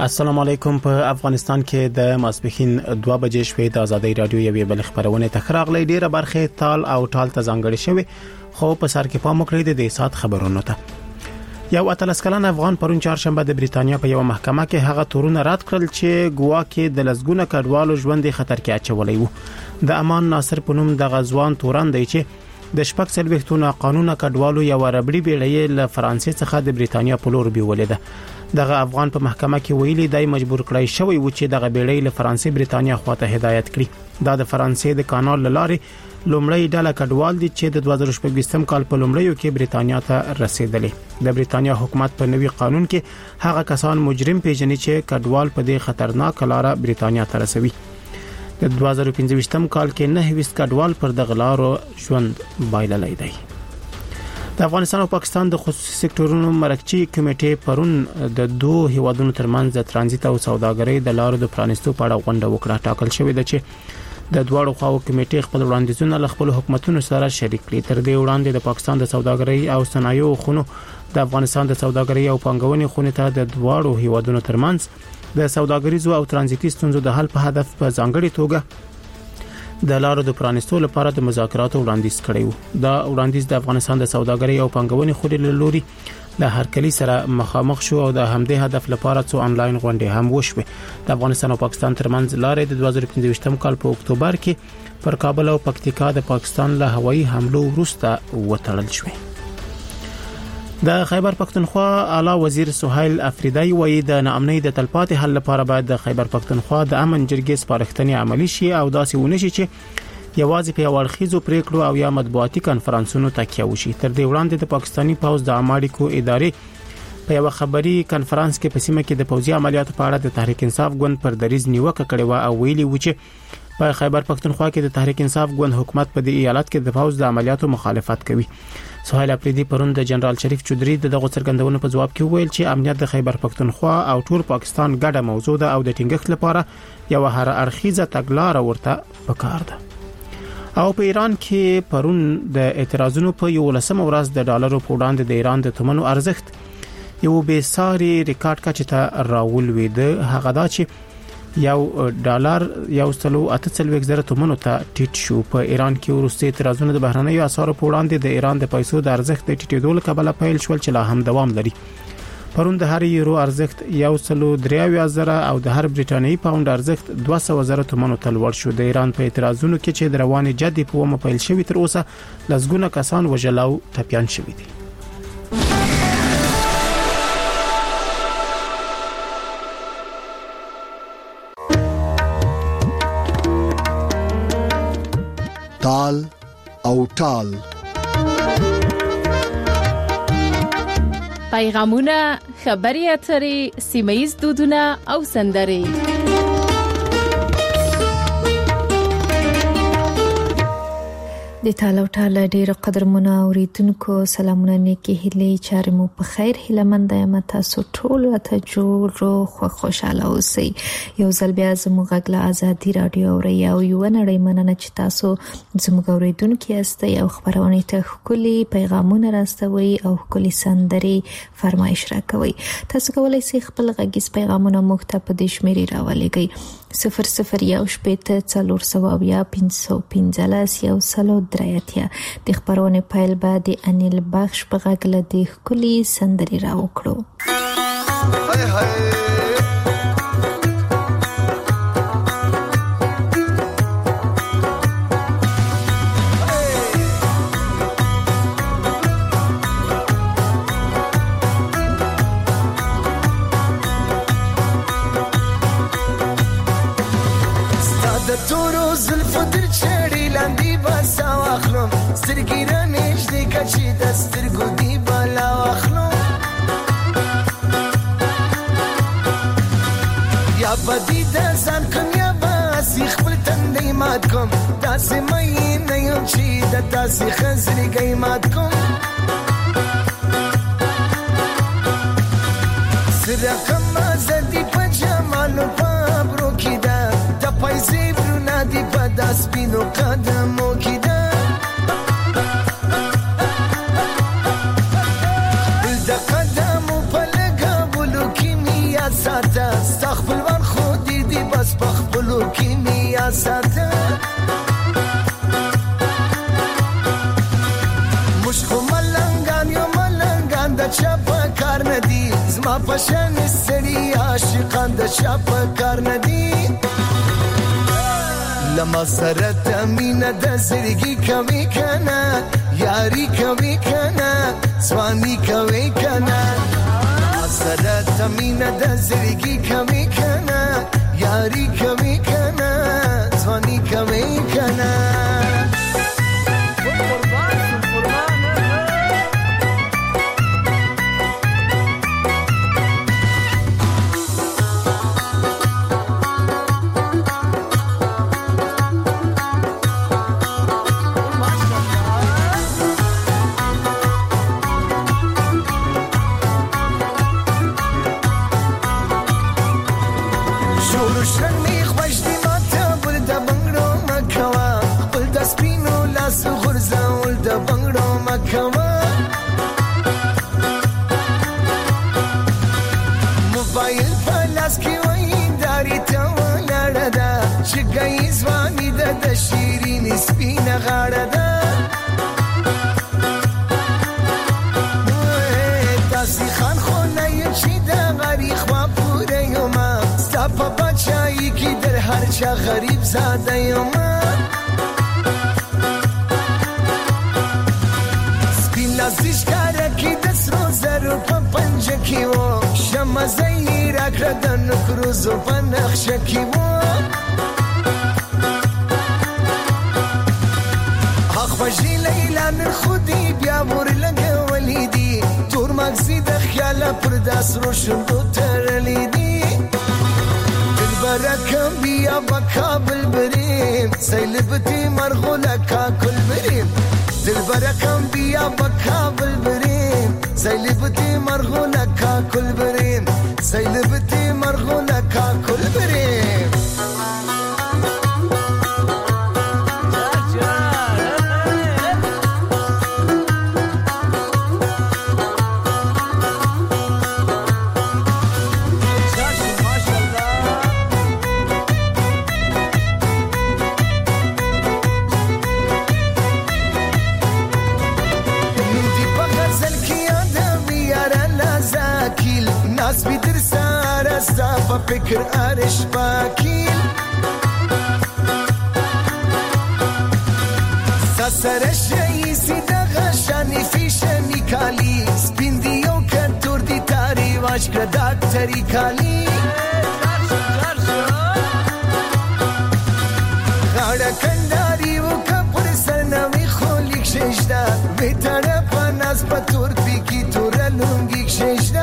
السلام علیکم. په افغانستان کې د ماسپښین 2 بجې شپې د ازادي رادیو یوې بل خبرونه تخراغلې ډیره برخه تال او ټال ته ځانګړې شوی، خو په سر کې پام وکړئ د سات خبرونو ته. یو اتلس کلن افغان پرون چهارشنبه د بریتانیا په یو محکمه کې هغه تورونه رد کړل چې ګواکې د لسګونه کډوالو ژوند خطر کې اچولې وو. د امان ناصر په نوم د غزوان تورن دی چې د شپږ سلويختونه قانون کډوالو یو ربړي بیړۍ له فرانسې څخه د بریتانیا په لور بیولې ده. دغه افغان په محکمه کې ویلي دی مجبور کړی شوی و چې دغه بیړۍ له فرانسې بریتانیا خواته هدایت کړي. دا د فرانسې د کانال لارې لومړی ډله کډوال دي چې د 2014 کال په لومړیو کې بریتانیا ته رسیدلې. د بریتانیا حکومت په نوي قانون کې هغه کسان مجرم پیژني چې کډوال په دې خطرناک لار بریتانیا ته رسوي. د 2015 کال کې 9 کډوال پر دغه لارو ژوند بایللې دی. د افغانستان او پاکستان د خصوصي سکتورونو مرکزی کمیټې پرون د دوه هیوادونو ترمنځ د ترانزیت او سوداګرۍ د لارو د پرانیستو په اړه غونډه وکړه. ټاکل شوې ده چې د دواړو خواو کمیټې خپل وړاندیزونه له خپل حکومتونو سره شریک کړي. تر دې وړاندې د پاکستان د سوداګرۍ او صنایعو خونو د افغانستان د سوداګرۍ او پانګونې خونې ته د دواړو هیوادونو ترمنځ د سوداګریزو او ترانزیتي ستونزو د حل په هدف په ځانګړي توګه د لارو د پرانیستو لپاره د مذاکراتو وړاندیز کړی وو. دا وړاندیز د افغانستان د سوداګرۍ او پانګونې خوري له لوري د هرکلی سره مخامخ شو او د همدې هدف لپاره څو انلاین غونډې هم وشوه. د افغانستان او پاکستان ترمنځ لارې د 2015 کال په اکتوبر کې پر کابل او پکتیکا د پاکستان له هوایي حملو وروسته وتړل شوه. د خیبر پختونخوا اعلی وزیر سهیل افریدی وایي د ناامنۍ د تلپاتې حل لپاره باید د خیبر پختونخوا د امن جرګې سپارښتنې عملی شي او داسې ونه شي چې یوازې په اړخیزو پریکړو او یا مطبوعاتي کانفرنسونو تکیه وشي. تر دې وړاندې د پاکستانی پوځ د اماړیکو ادارې په یو خبري کانفرنس کې په سیمه کې د پوځي عملیاتو په اړه د تحریک انصاف ګوند پر دریز نیوکه کړې و او ویلي و چې په خیبر پختونخوا کې د تحریک انصاف ګوند حکومت په دې ایالت کې د پوځ د عملیاتو مخالفت کوي. سهیل افریدی پرون د جنرال شریف چودري دغه څرګندونو په جواب کې ویل چې امنیت د خیبر پختونخوا او ټول پاکستان ګډه موضوع ده او د ټینګښت لپاره یو هر اړخیزه تګلارې ورته پکار ده. او په ایران کې پرون د اعتراضونو په 11 ورځ د ډالرو په وړاندې د ایران د تمنو ارزښت یو به ساري ریکارډ کچه ته راولوي. د هغه دا چې یو ډالر یو سلو 8.0 تومنو ته ټیټ شو. په ایران کې ورسته اعتراضونه د بهرنیو اسعارو په وړاندې د ایران د پیسو د ارزښت د ټیټېدو له کبله پیل شول چې لا هم دوام لري. پرون د هر یورو ارزښت 1.3 او د هر بریټانیایی پاوند ارزښت 200 تومنو ته لوړ شو. د ایران په اعتراضونو کې چې د رواني جدي په ومه پیل شوی تر اوسه لسګونه کسان وژل او ټپيان شوي دي. تال او ټال پیغامونه، خبري اترې، سیمایي دودونه او سندري. د تاله ټال ډیر قدرمنه اوریدونکو سلامونه نیکی هلي چارې مو په خیر هله مند یم. تاسو ټول ته جوړ خوشاله اوسئ. یو ځل بیا زموږ غږ ازادي رادیو او یو نړۍ مننه چې تاسو زموږ اوریدونکو یاستئ او خبرونه ته خولي پیغامونه راستوي او خولي سندري فرمایش راکوي. تاسو کولای شئ خپل غږیز پیغامونه موږ ته په دې شمیرې راولېږئ 001850 د خبرونه پایل بعد انیل بخش په غږ له دې خولي سندري راوکړو. بدی د ځان کوم یا باسي خپل تندې مات کوم داسې مې نه یم چې د داسې خزرې گئی مات کوم سره کوم زدي په جمالو پابرو کې دا د پیسې برونه دی په داس پینو قدمو کې دا د قدمو په لګولو کې میا ساته شان سړي عاشقان د چا په کار نه دي لما سره تمینه د زړګي کوي کنه یاري کوي کنه ځواني کوي کنه سره تمینه د زړګي کوي کنه یاري کوي کنه ځواني کوي کنه موبایل پلاس کی وای داری ته ولاړه ده چې ګي ځواني د شیرین سپینه غاړه ده تاسو خان خو نه یې چې د غریب خوا پوره یم ستا په بچای کی در هر چا غریب زاده یم نازیش کاره کی دس روزرو په پنجه کی و شمع زیر اکره د نکروزو په نقشه کی و حق بجی لیلا نر خودی بیا ور لګولی دی تور مغزی د خیال پر داس رو شندو ترلی دی دل برکم بیا بکابل بریم سیلبتی مرغوله کا کل بریم دل برکم بیا بکابل بریم سیلبتی مرغوله کا کل بریم سیلبتی مرغوله کا کل بریم ناس بیدر سارا ستا فکر آرش باکیل ساسرش رئیسی دا غشانی فیشنی کالی سپیندیو کتور دی تاری واش کرداک تری کالی غاڑا کنداری و کپر سرنوی خولیک ششدا بیتانا پا ناس پا تور پیکی تورا لونگیک ششدا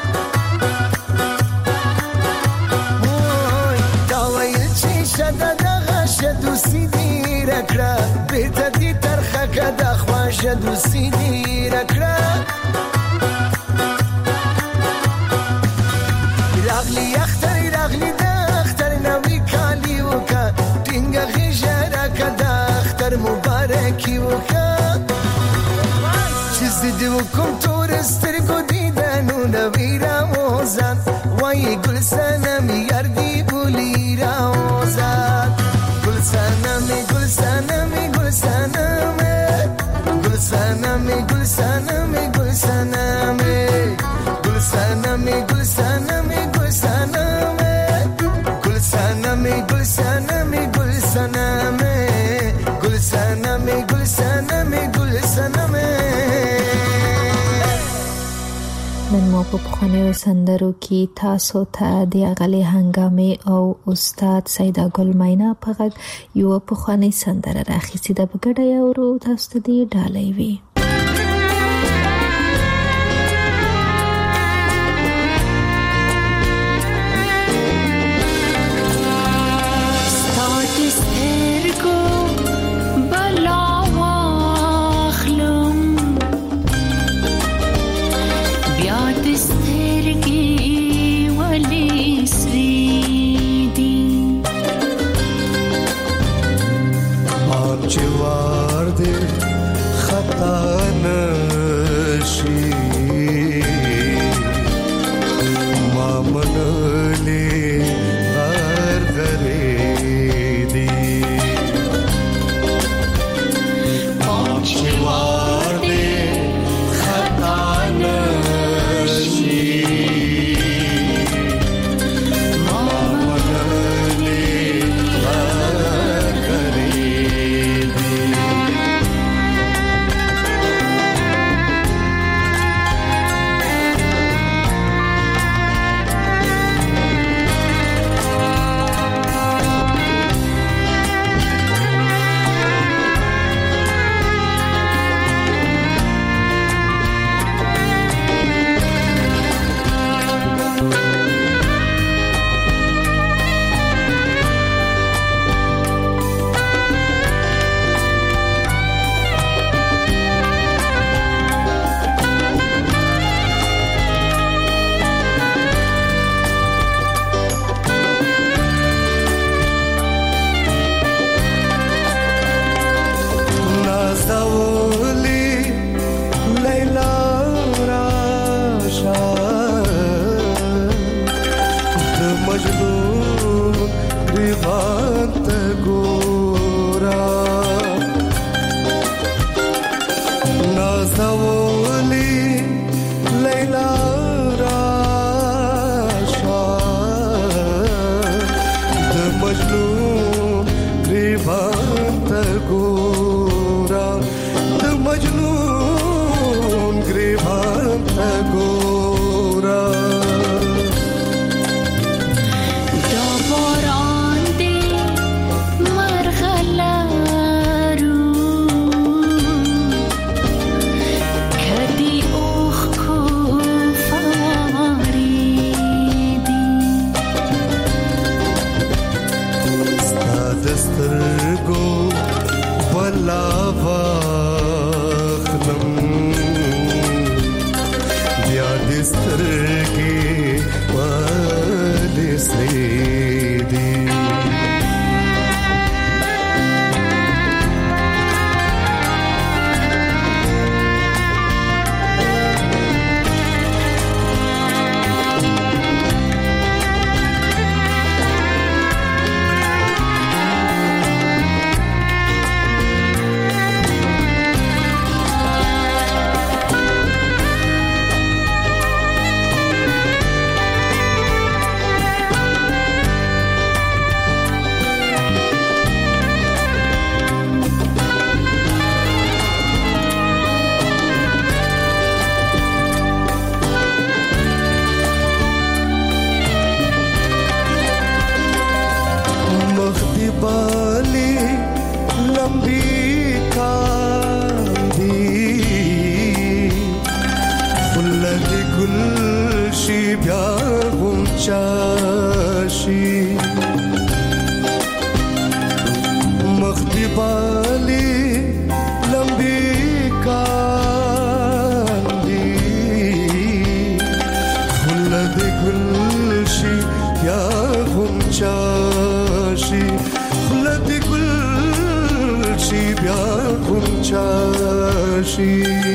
شدو سیدی رکړه بیت دې ترخه کده خوا شدو سیدی رکړه راغلی راغلی د اختر نوې کالی وکا ټینګه غیژه کده اختر مبارکي وکا چې زه دې وکم تور سترګو دیدنو نوې راوزان وای ګل سنم یار دی بولی راوزان Gulsaname, gulsaname, gulsaname, gulsaname, gulsaname, gulsaname, gulsaname, gulsaname, gulsaname, gulsaname, gulsaname, gulsaname, gulsaname, gulsaname, gulsaname. نن مو په پخوانیو سندرو کې تاسو ته د اغلې هنګامې او استاد سیدا ګل مینا په غږ یو پخوانی سندره راخیستې ده په ګډه یو تاسو ته دی ډالۍ وي لمبي کاندي فلد ګل شي بیا غونچا شي مخدي بالي لمبي کاندي فلد ګل شي بیا غونچا شي فلد ګل شي بیا غونچا شي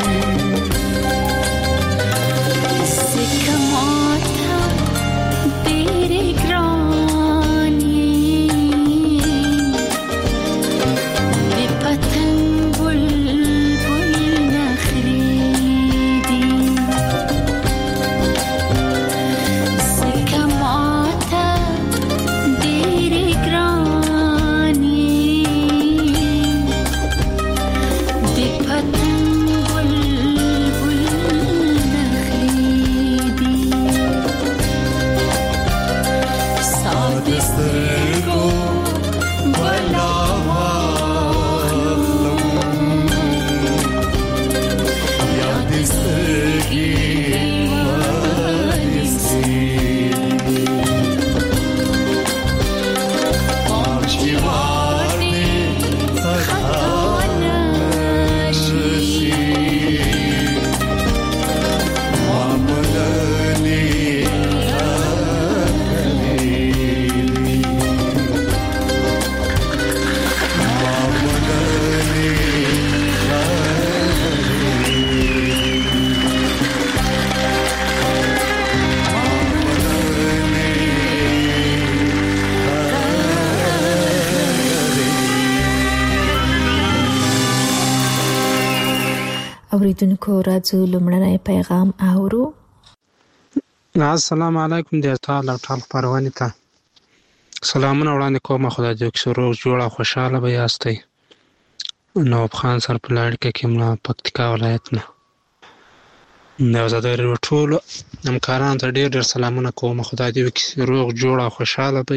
اوریدونکو راځو لومړنی پیغام اورو. السلام علیکم د ټال او ټال خبرونه ته سلامونه وړاندې کوم. خدای دې وکړي روغ جوړ او خوشاله به یاستئ. نواب خان سر په لړ کې کومه پکتیکا ولایت نه نو زادر ټول همکاران ته ډېر سلامونه کوم. خدای دې وکړي روغ جوړ او خوشاله به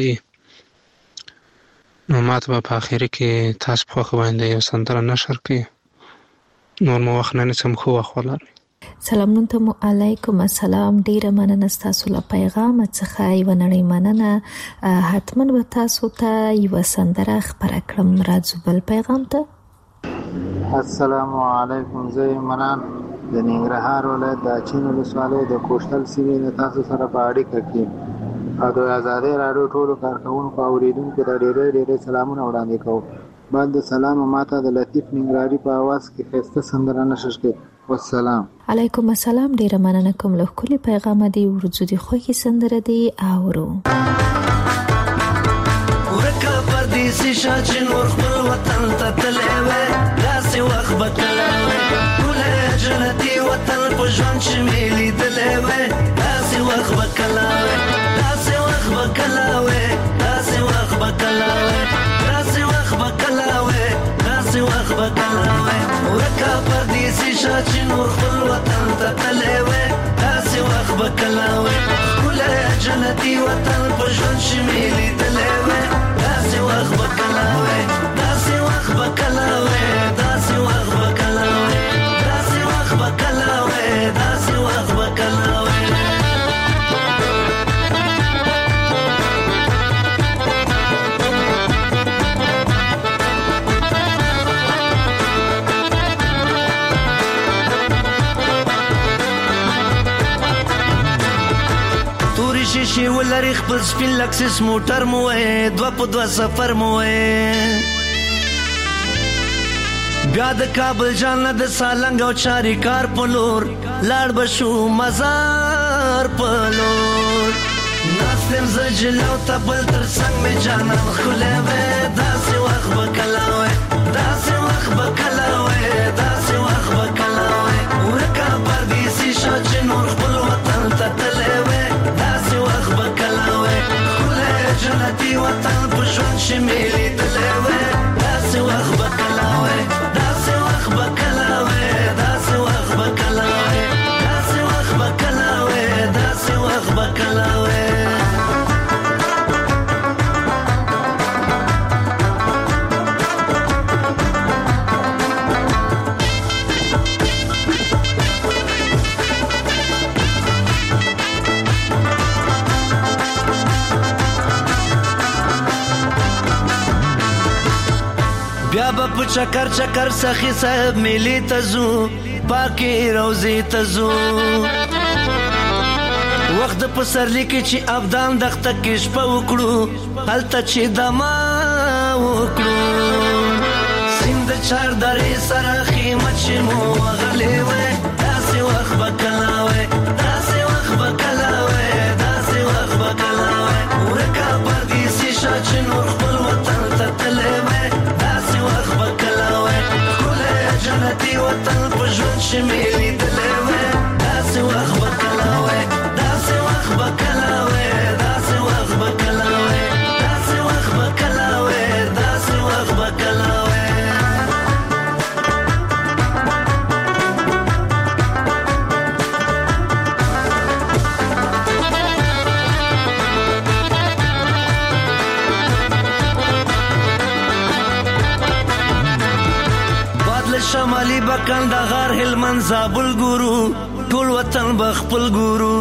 نو ماته په اخر کې تاسو په خو باندې یو سندره نشر کړئ. نور مو وخت نه سم خو خولر. سلامونه ته علیکم السلام. ډیره مننه تاسو له پیغام څخه یو نړۍ مننه. حتما به تاسو ته یو سندره خبره کړم. راځو بل پیغام ته. السلام علیکم. زه منان د ننګرهار ولایت د اچین ولسوالۍ د کوشتل سیمې نه تاسو سره په اړیکه کې او د آزادۍ راډیو ټولو کارکونکو او اوریدونکو ته ډېر سلامونه وړاندې کوم. بعد سلام ماته د لطیف ننګرهاري په आवाज کې خسته سندره نشر کې. والسلام علیکم السلام. ډیره مننه کوم له کلی پیغام دی. ورځو دی خوږی سندره دی اورو. ورکه پردیسی شاچ نور خپل وطن ته تللی وې داسې وخت به کله وې ټوله جنتي وطن په ژوند چې مې لیدلی وې داسې وخت به کله وې داسې وخت به کله وې داسې وخت به کله وې داسې وخت به کله وې داسې وخت به کله وې ورکه پردیسی شاچ نور خپل وطن ته تللی وې داسې وخت به کله وې ټوله جنتي وطن په ژوند چې مې لیدلی وې داسې وخت به کله وې داسې وخت به کله وې داسې وخت به کله وې داسې وخت به کله وې داسې وخت به کله وې شیشې ولري خپل سپین لکسس موټر مو وې دوه په دوه سفر مو وې بیا د کابل جانه د سالنګ او چاري کار په لور لاړ بشو مزار په لور ناستم زجلو ته بل تر څنګ مې جانان خولې وې داسې وخت به کله وې داسې وخت به کله وې داسې وخت به کله وې ورکه پردیسي شه چې نور خپل وطن ته تللی وې داسې وخت به کله وې ښکلی جنتي وطن په ژوند چې مې لیدلی وې داسې وخت به کله وې داسې وخت به کله وې داسې وخت به کله وې داسې وخت به کله وې داسې وخت به کله وې چکر چکر سخی صاحب ملی تزو پاکی روزی تزو وخت په سرلی کې چې ابدان دغته کې شپه وکړو هلته چې دما وکړو سیند چار درې سره خیمه چې مو وغلې وې داسې وخت به کله وې داسې وخت به کله وې داسې وخت به کله وې ورکه پردیسي شه چې نور خپل وطن ته تللی وې داسې وخت به کله وې ښکلی جنتي وطن په ژوند چې مې لیدلی وې داسې وخت به کله وې داسې وخت به کله وې داسې وخت به کله وې داسې وخت به کله وې داسې وخت به کله وې شمالی بکند غار هلمند زابل ګورو ټول وطن بخپل ګورو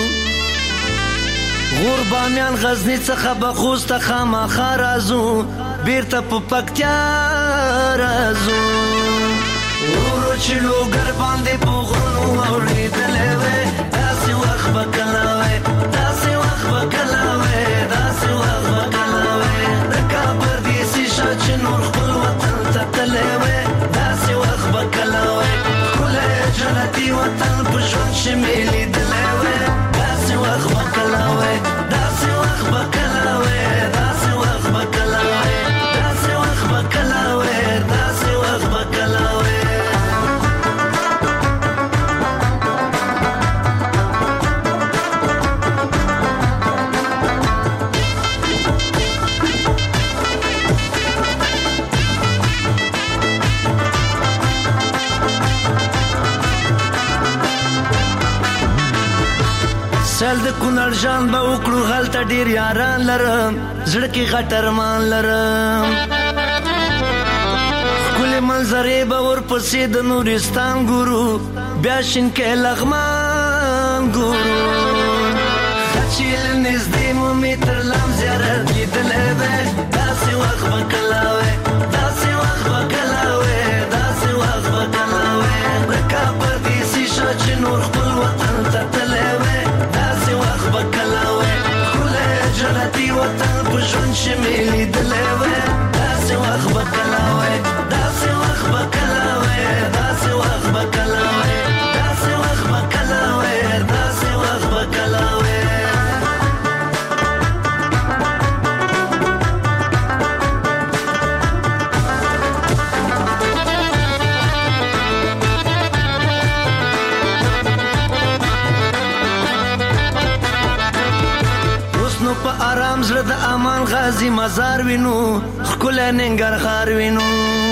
غور بامیان غزنی څخه بخوست خامخا رازو بیرته په پکتیا رازو ورو چې لوګر باندې په غرونو اوریدلې وې داسې وخت به کله وې داسې وخت به کله وې داسې وخت به کله وې د کابل دیسي شه چې نور خپل وطن ته تللی وې داسې وخت به کله وې ښکلی جنتي وطن په ژوند چې مې لیدلی وې داسې وخت به کله وې داسې وخت به کله وې داسې وخت به کله وې داسې وخت به کله وې داسې وخت به کله وې سل د کونړ جان به وکړو هلته ډېر یاران لرم زړه کې غټ ارمان لرم ښکلې منظرې به ورپسې د نورستان ګورو بیا شینکۍ لغمان ګورو چې له نږدې مو مې تر لام زیارت لیدلی وې داسې وخت به کله وې داسې وخت به کله وې داسې وخت به کله وې د کابل دیسي شه چې نور خپل وطن ته تللی وې داسې وخت به کله وې ښکلی جنتي وطن په ژوند چې مې لیدلی وې داسې وخت به کله وې داسې وخت به کله وې داسې وخت به کله وې داسې وخت به کله وې داسې وخت به کله وې په آرام زړه د امان غازی مزار وینو ښکلی ننګرهار وینو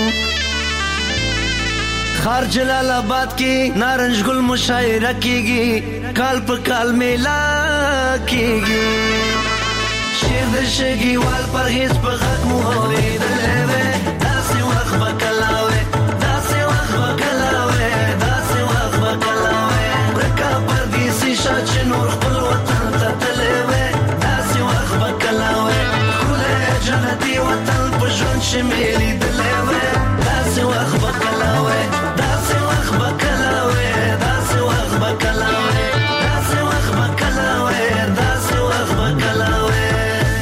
خار جلال آباد کې نارنج ګل مشاعره کیږي کال په کال میلا کیږي شیر د شګیوال پرهیز په غږ مو اورېدلی وې داسې وخت به کله وې داسې وخت به کله وې داسې وخت به کله وې ورکه پردیسي شه چې نور خپل وطن ته تللی وې جنتي وطن په ژوند چې مې لیدلی وې داسې وخت به کله وې داسې وخت به کله وې داسې وخت به کله وې داسې وخت به کله وې داسې وخت به کله وې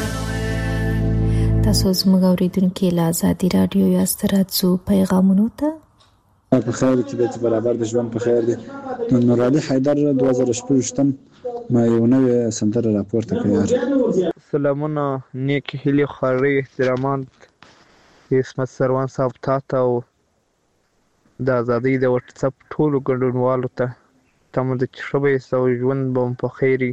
تاسو زموږ اورېدونکي له ازادي راډیو یاست راځو پیغامونو ته په خیر کې د برابر د ژوند په خیر دی نور علي حیدر 2016 ما یو نوې سندره راپورته کړه سلامونه نیک هیلې خواري احترامات عصمت سروان صاحب ته او د ازادۍ د واتس اپ ټولو ګډونوالو ته تمه د چربې سو ژوند بم په خیري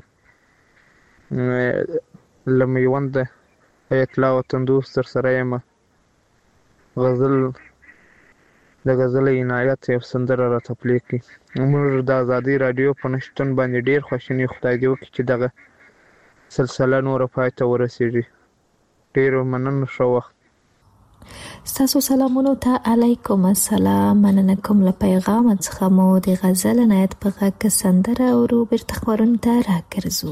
لمیوند اطلاع وطندوس تر سره یم غزل د غزل عنایت یو سندره را تپلی کی موږ د ازادي رادیو په نشتون باندې ډیر خوشنی خدای دی چې دغه سلسله نور پای ته ورسیږي ډیر مننه شو وخت ستاسو سلامونو ته علیکم السلام مننه کوم له پیغام څخه مو د غزل عنایت په غږ سندره او بیرته خبرونه ته راګرځو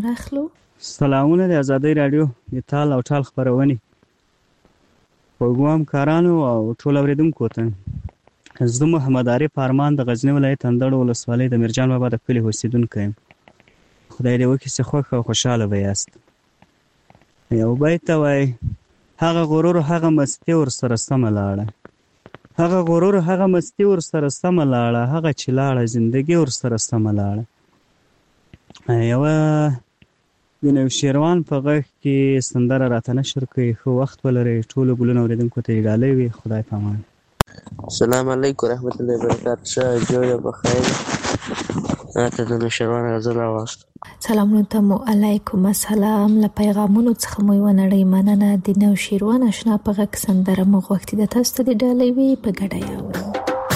راخلو. سلامونه د آزادۍ رادیو د تال او ټال خبرونه پروګرام کارانو او ټول اوریدونکو ته زه محمد عارف ارمان د غزنی ولایت اندړ ولسوالۍ د میرجان بابا د کلی اوسیدونکی یم. خدای دې وکړي چې خوښ او خوشاله به یاست. یو بیت وای هغه غرور هغه مستی ور سره سم لاړه، هغه غرور هغه مستی ور سره سم لاړه، هغه چې لاړه زندگی ور سره سم لاړه. یو د نوشیروان په غږ کې سندره راته نشر کوي. ښه وخت ولرئ ټولو ګلونه اوریدونکو ته ډالۍ وي. خدای پامان. السلام علیکم ورحمت الله وبرکاته. شه جوړ بخیر. ته د نوشیروان غزل راوست. سلامونه ته مو علیکم السلام. له پیغامونو څخه مو یو نړۍ مننه. د نوشیروان آشنا په غږ سندره مو غوښتي د تاسو ته ډالۍ وي په ګډه یاورو.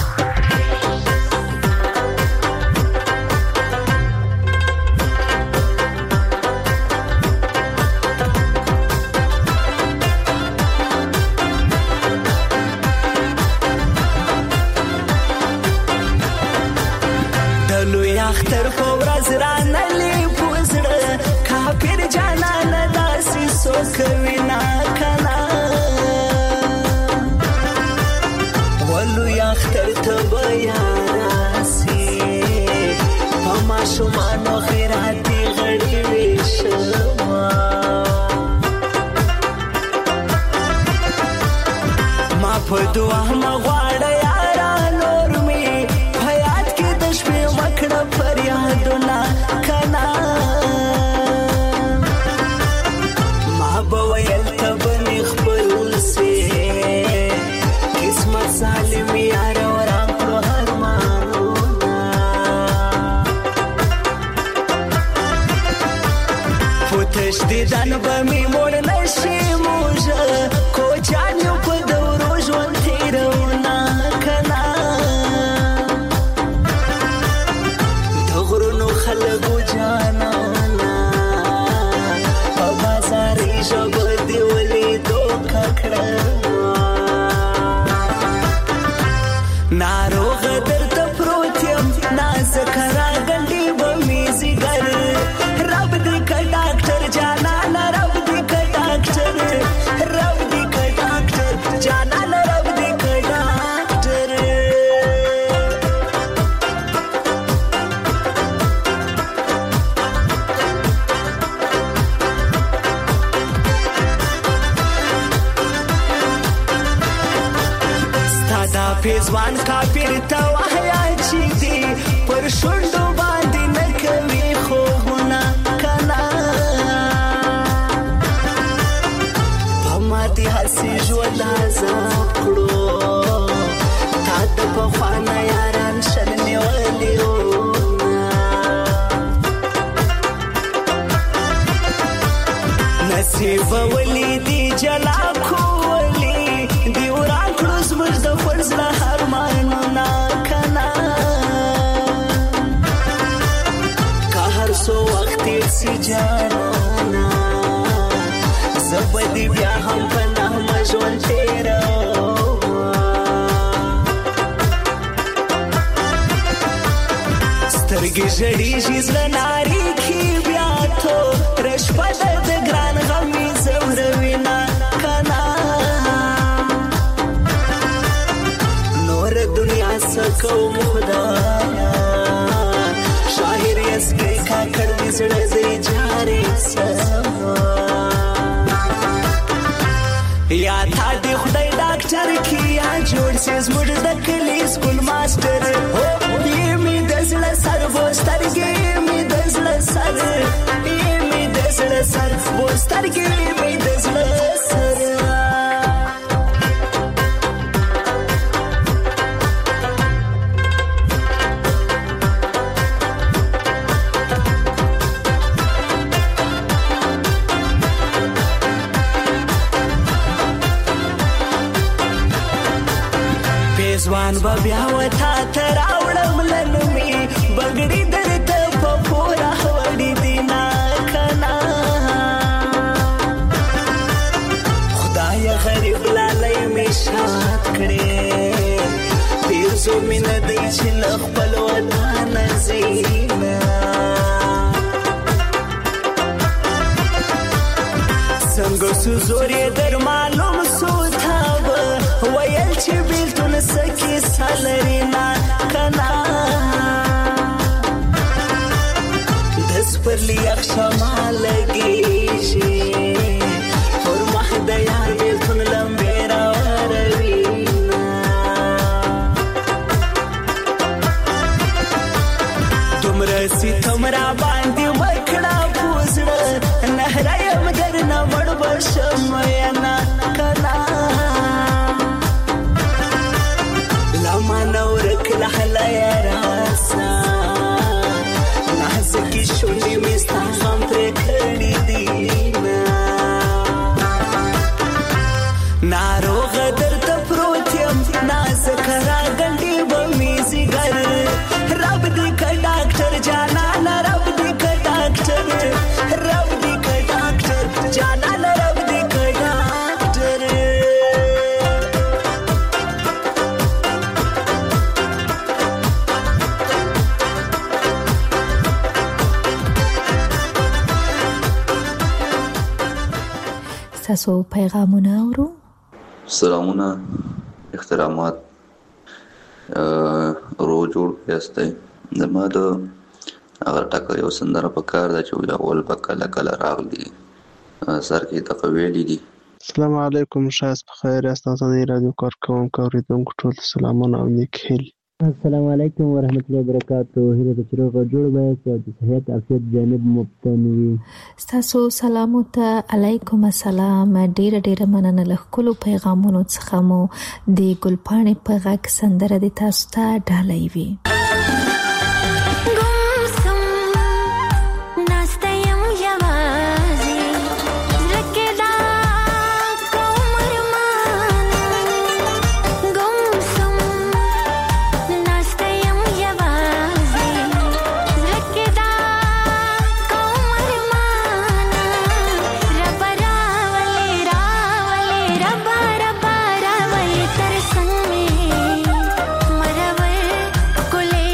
اختر په ورځ رانلې پوزړه کافر جانان داسې سوکوي نا کنا ولو اختر ته بیا راسي په ماشومانو خیراتي غړي وشما ما په دعا مغواړه یارا نور می حیات کې د شپې مکړه فریادونه کنا ما بویل تبنی خپل سی قسمت ظالم یار وران کړو هرمانونه پوتش دیدن بمی مور نشی موجه کوچانیو په دورو ژوند تیرونه کنا خلقو جانانا په بازار ژبه دی ولیدو ککړه ناروغ درته پروت یم نازک راغلی به مې ځیګر رب دې که ډاکټر جانانا رب دې که ډاکټر رب دې که ډاکټر جانانا رب دې که ډاکټر پیزوان کافر ته وحیا چې دی پر شونډو باندې نه کوي خوبونه کنا په ماتې هسې ژوند عذاب کړو تا د پخوانه یاران شل نیولي نصیب ولیدي جلا کولی دی وران کړو زموږ د فرض له هرمانونه کنا که هر څو وخت تېر سي جانانا زه به دې بیا هم په نغمه ژوند تېروم سترګې ژړېږي زړه نارېږي بیا توره شپه ده د ګران غم مې ځوروي نه کنا دنیا سکوم خدایا شاهر یسکی کاکړ دې زړه دې جارې سما یا تا دې خدای ډاکټر کیا جوړ سي زموږ د کلی سکول ماستر یې می د زړه سر وسترګې می د زړه سر یې می د زړه سر وسترګې می د زړه سر ځوان به بیا وتا ته راوړم لنومي بګړي درته په پوره وړي دي نه کنا خدای غریب لالی مې شاد کړې پیرزو مې نه دی چې له خپل وطن ځینه سو زورې در معلوم سو تاب ویل چې بیلتون سکی سالرینا کنا دس پر لیاق شما لگیشی اور محد یار بیلتون لمبیرا وروینا دمرسی تمرا باندی وکڑا پوزڑا نهرایم درنا وڑ بشم ینا کنا لما نورک لحلا یراسا نحسکی شولی مستا غم پر کھڑی دینا ناروغ در تپروتیم نازک را گنڈی بمیزی گر رب دی کا ڈاکٹر جانا نا رب دی کا ڈاکٹر رب دی کا ڈاکٹر جانا نا رب دی کا ڈاکٹر تاسو پیغامونه اورو. سلامونه احترامات رو جوړ یاستئ زما د هغه ټاکر یو سندره په کار ده چې اول په کله کله راغلي سر کې تقویلی دي. السلام علیکم شایست بخیر یاست ازادي رادیو کارکوونکو اوریدونکو ټول سلامونه او نیک هیلې. السلام علیکم ورحمت الله وبرکاتہ. هیله د چروغ جوړ بایست او د صحت عافیت جانب مبتنوي. تاسو سلام ته علیکم السلام. ډیر مننه له خپل پیغامونو څخه مو د ګلپاڼې په غږ سندره د تاسو ته ډالۍ وي. Kule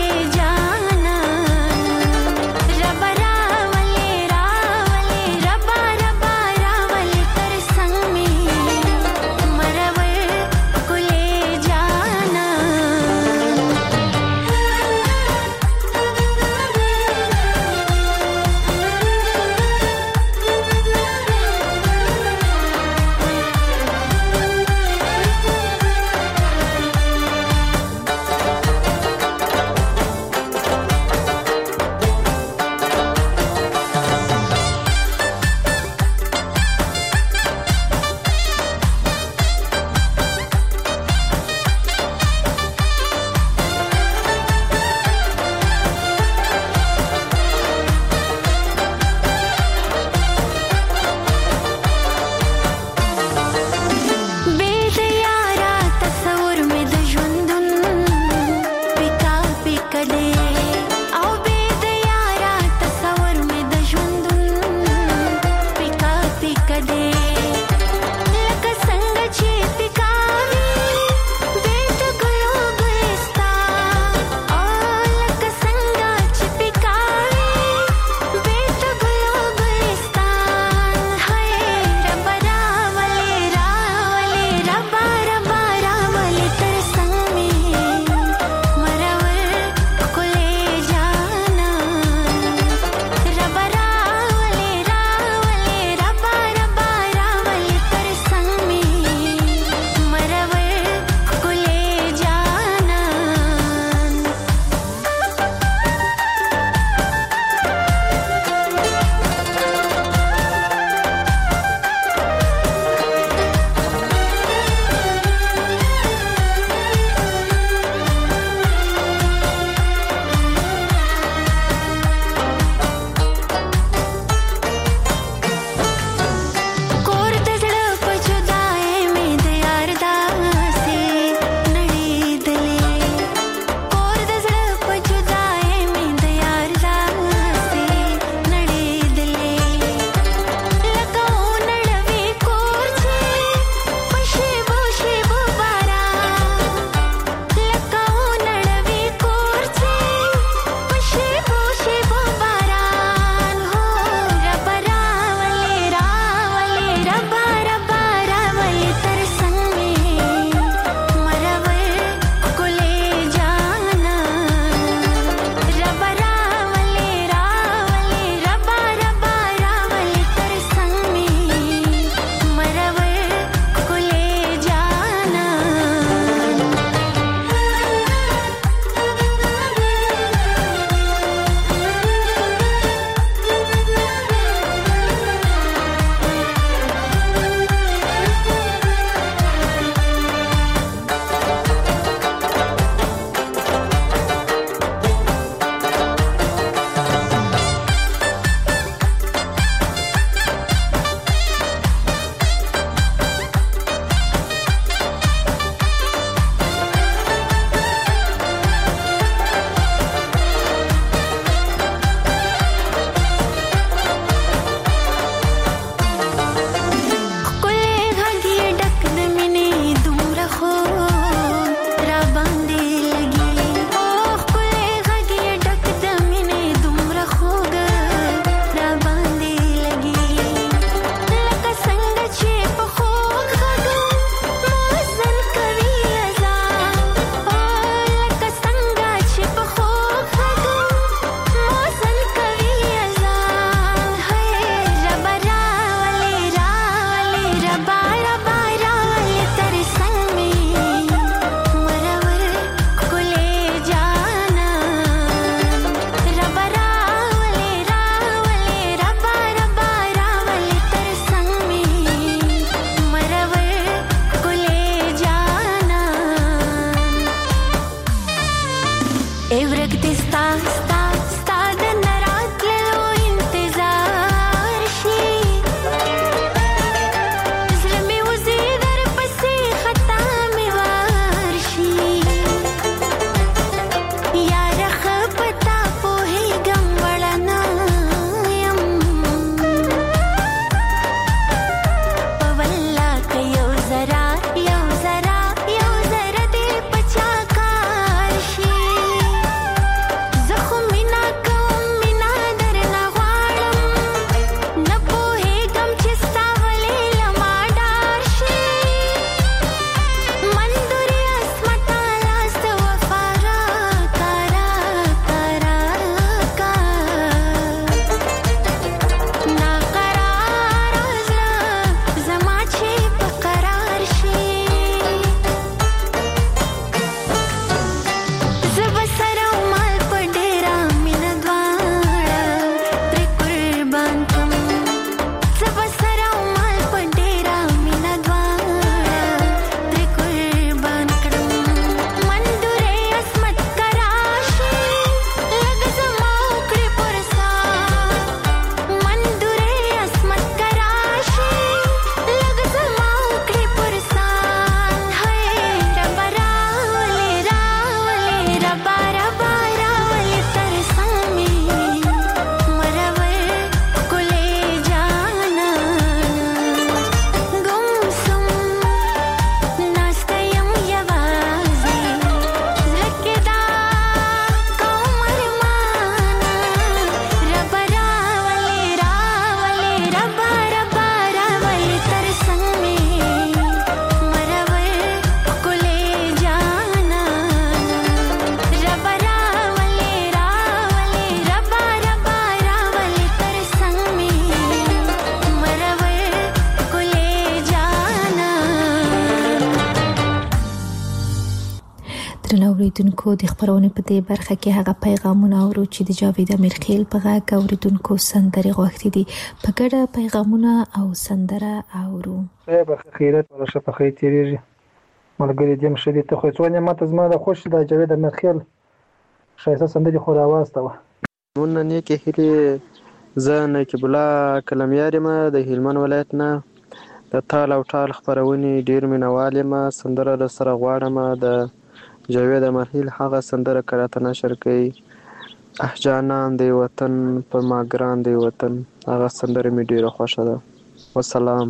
درنو اوریدونکو د خبرونې په دې برخه کې هغه پیغامونه اورو چې د جاوید امیرخیل په غږ اوریدونکو سندرې غوښتي دي. په ګډه پیغامونه او سندره اورو. به خیرت ولا شپه خیر تیریږي ملګری دې مشدي ته خو څونه ماته زما د خوش د جاوید امیرخیل شایسته سندرې خو راواسته و. مون نه کې هلي زه نقیب الله کلمیار ما د هلمند ولایت نه د تال او ټال خبرونې ډیر مینوال یم. سندره در سره غواړم د جاوید امیرخیل هغه سندره کراته نشر کوي احجانان دی وطن پر ما ګران دی وطن. هغه سندره مې ډیره خوښه ده. والسلام.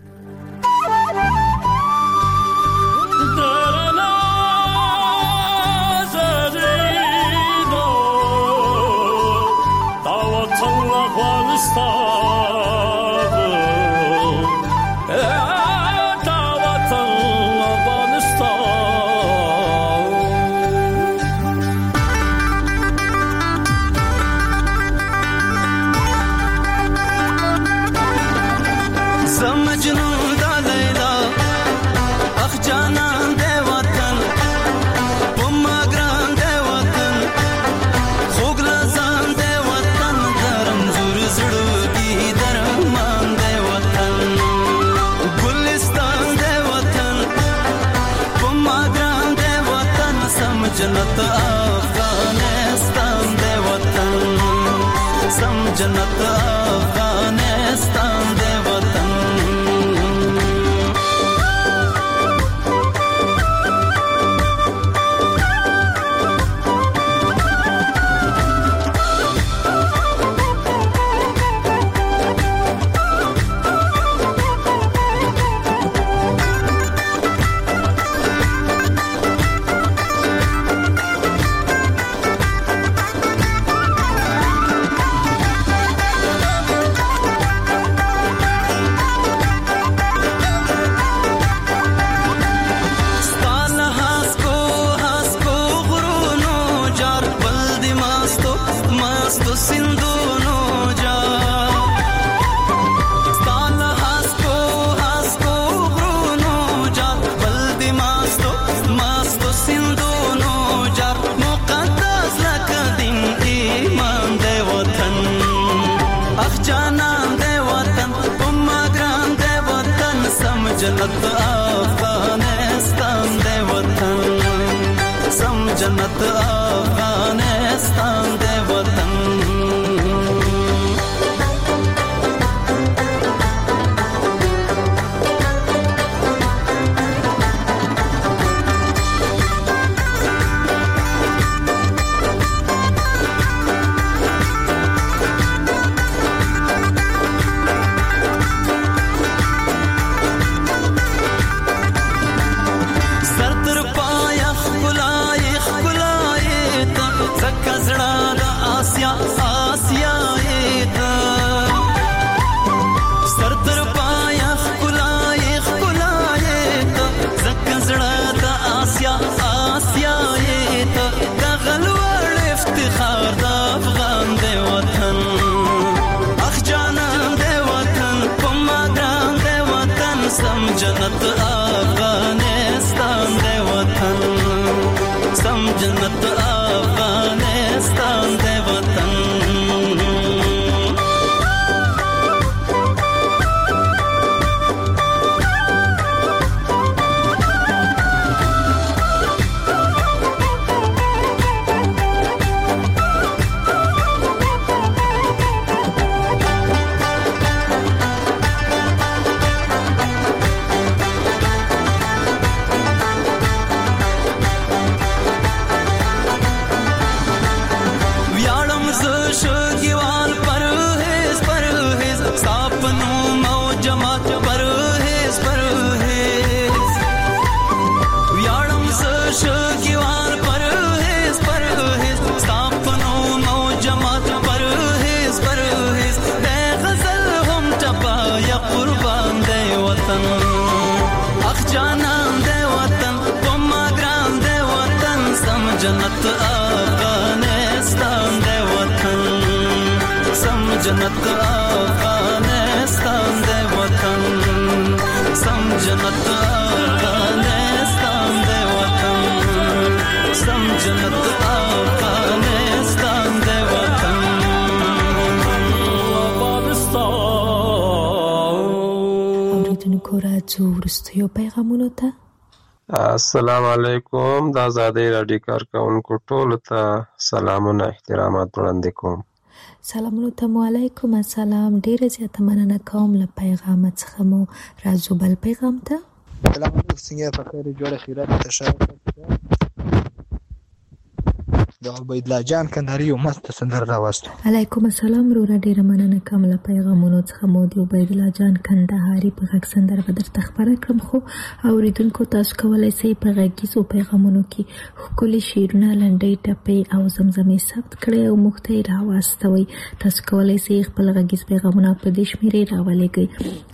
جنت افغانستان دے وطن سم جنت افغانستان دے وطن جنت افغانستان دے وطن سم جنت افغانستان دے وطن جنت افغانستان دے وطن سم جنت افغانستان دے وطن جنت افغانستان دے وطن سم جنت افغانستان دے وطن سم جنت افغانستان دے وطن ځو وروستیو پیغامونو ته. السلام علیکم. د آزادۍ رادیو کارکونکو ټولو ته سلامونه احترامات وړاندې کوم. سلامونو ته مو علیکم السلام. ډیره زیاته مننه کوم له پیغام څخه مو راځو بل پیغام ته. سلام علیکم. څنګه په خیر جوړه خیرات تشکر. د عبید الله جان کندهاري یو مست سندره راوستو. علیکم السلام. ورو ډیره مننه کوم له پیغامونو څخه مو د عبید الله جان کندهاري په غږ سندره به درته خبره کړم. خو اوریدونکو تاسو کولای شئ په غږیزو پیغامونو کې ښکلي شعرونه، لنډۍ ټپې او زمزمې ثبت کړئ او موږ ته یې راواستوئ. تاسو کولای شئ خپل غږیز پیغامونه په دې شمېرې راولېږئ: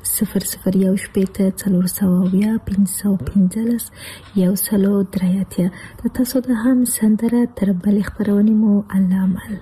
001470 515 د تاسو د هم سندره تر بلې خبرونې مو الله مل.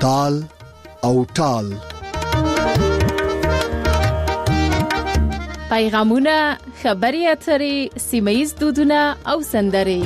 تال او ټال. پیغامونه، خبري اترې، سیمه‌ییز دودونه او سندرې.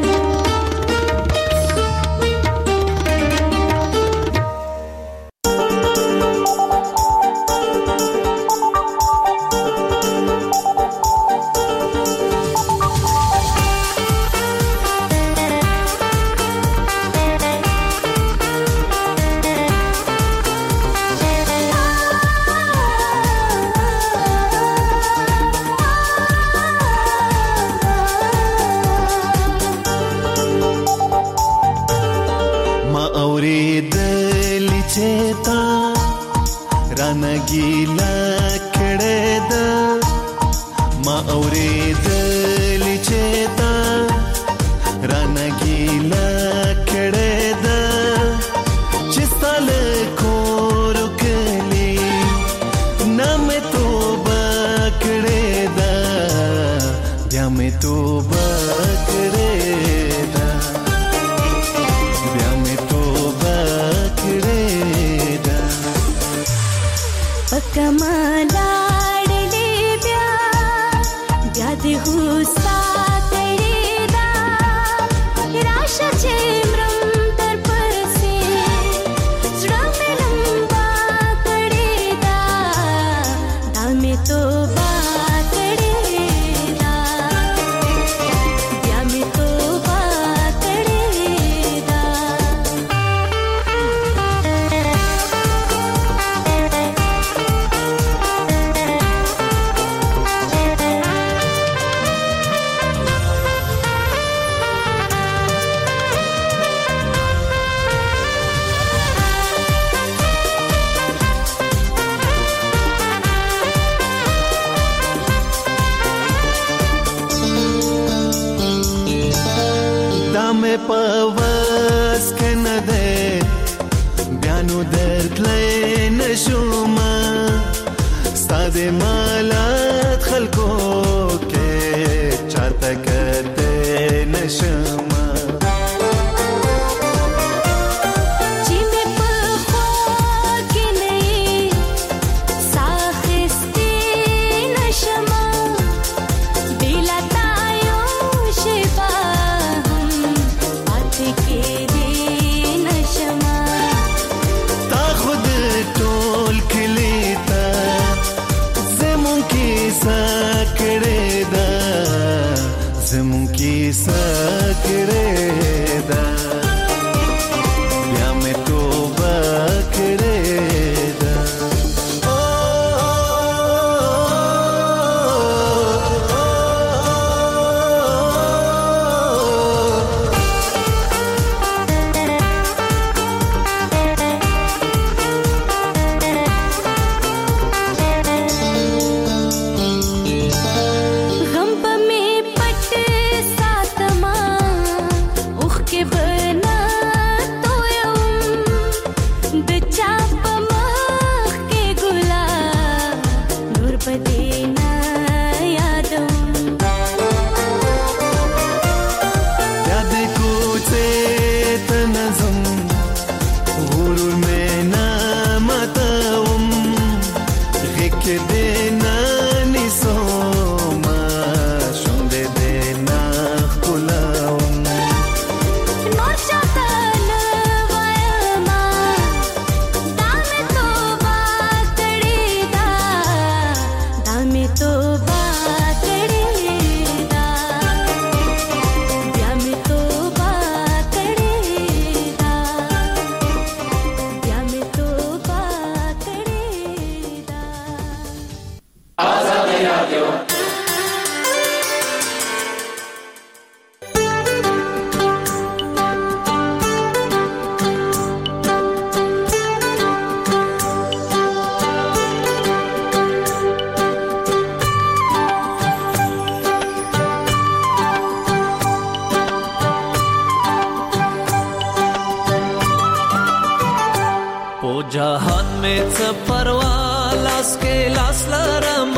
جهان میں څه پروا لاس کې لاس لرم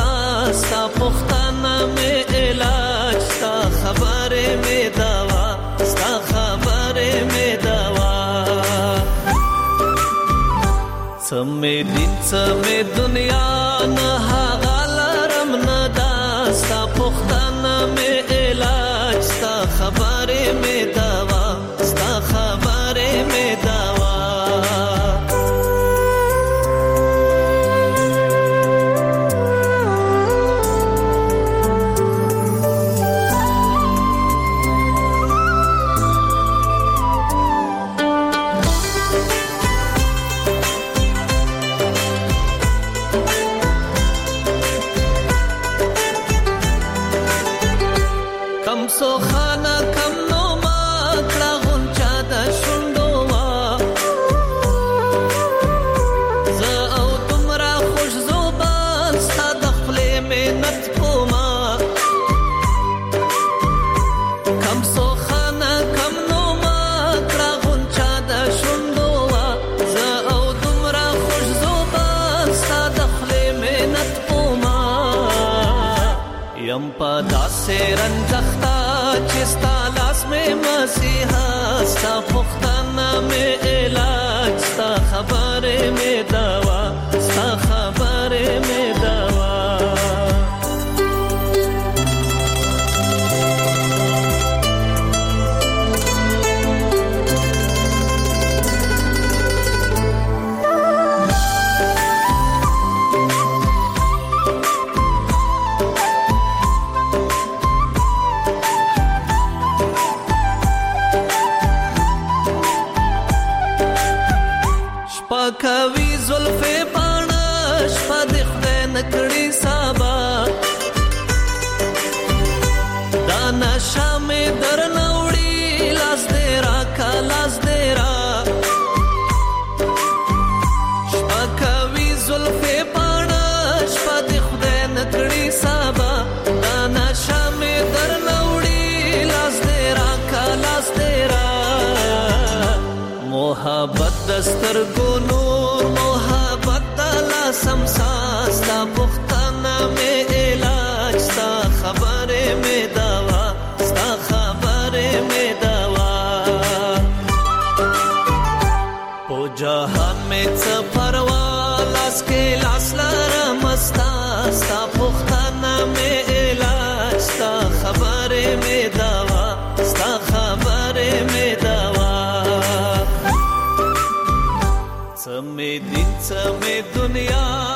ستا پختانه مې علاج ستا خبره مې دوا ستا خبره مې دوا سمې دین سمې دنیا نه هغه لرم نه دا ستا پوښتنه مې علاج ستا خبرې مې دوا ستا خبرې مې دوا رنځختا چې ستا لاس مې مسیحا ستا پوښتنه مې علاج ستا خبرې مې دوا ستا خبرې مې دوا کوي زلفې پاڼه شپه د خدای نکړي سبا دا نشه مې درنه وړي لاس دې راکه لاس دې را شپه کوي زلفې پاڼه شپه د خدای نکړي سبا دا نشه مې درنه وړي لاس دې راکه لاس دې را محبت دستر ګونو ستا پوښتنه مې علاج ستا خبرې مې دوا ستا خبرې مې دوا په جهان مې څه پروا لاس کې لاس لرم ستا ستا پوښتنه مې علاج ستا خبرې مې دوا ستا خبرې مې دوا څه مې دین څه مې دنیا